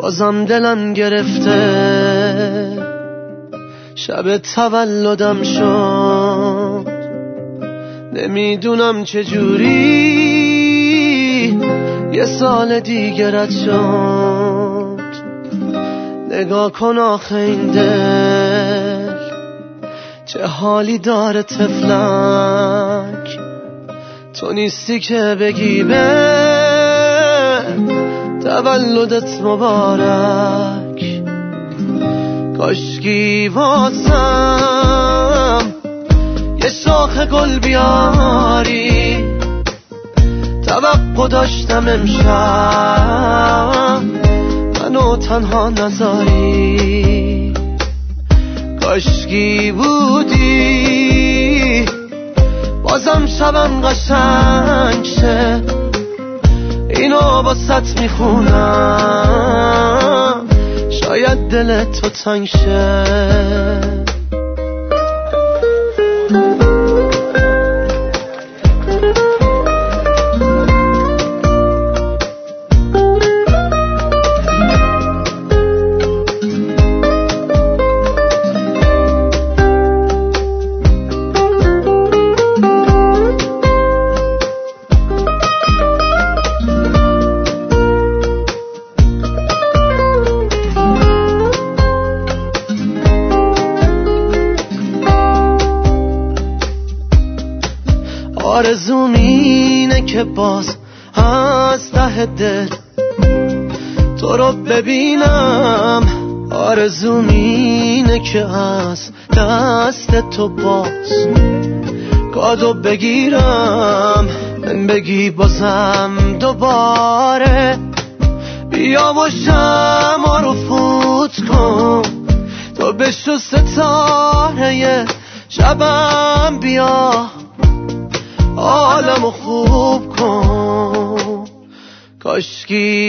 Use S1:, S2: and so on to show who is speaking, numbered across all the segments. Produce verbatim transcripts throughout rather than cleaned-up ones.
S1: بازم دلم گرفته، شب تولدم شد، نمیدونم چجوری یه سال دیگه رد شد. نگاه کن آخه این دل چه حالی داره طفلک، تو نیستی که بگی به تولدت مبارک. کاشکی واسم یه شاخ گل بیاری، توقع داشتم امشب منو تنها نذاری. کاشکی بودی بازم شبم قشنگ شه، اینو باست میخونم شاید دلت تو تنگ شه. آرزوم اینه که باز از ته دل تو رو ببینم، آرزوم اینه که از دست تو باز کادو بگیرم، من بگی بازم دوباره بیا و شمع رو فوت کن، تو بشو ستاره شبم بیا عالمو خوب کن. کاشکی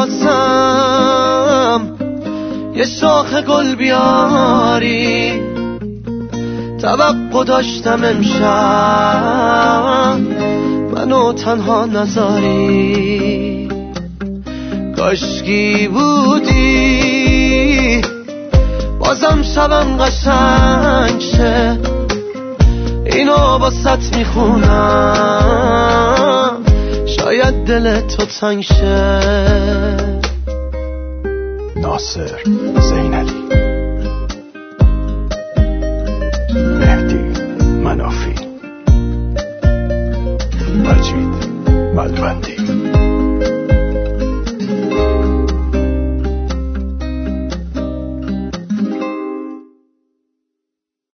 S1: واسم یه شاخ گل بیاری، توقع داشتم امشب منو تنها نذاری. کاشکی بودی بازم شبم قشنگ شه، اینو باست میخونم شاید دلت تو تنگ شه.
S2: ناصر زینلی، مهدی منافی، مجید ملوندی.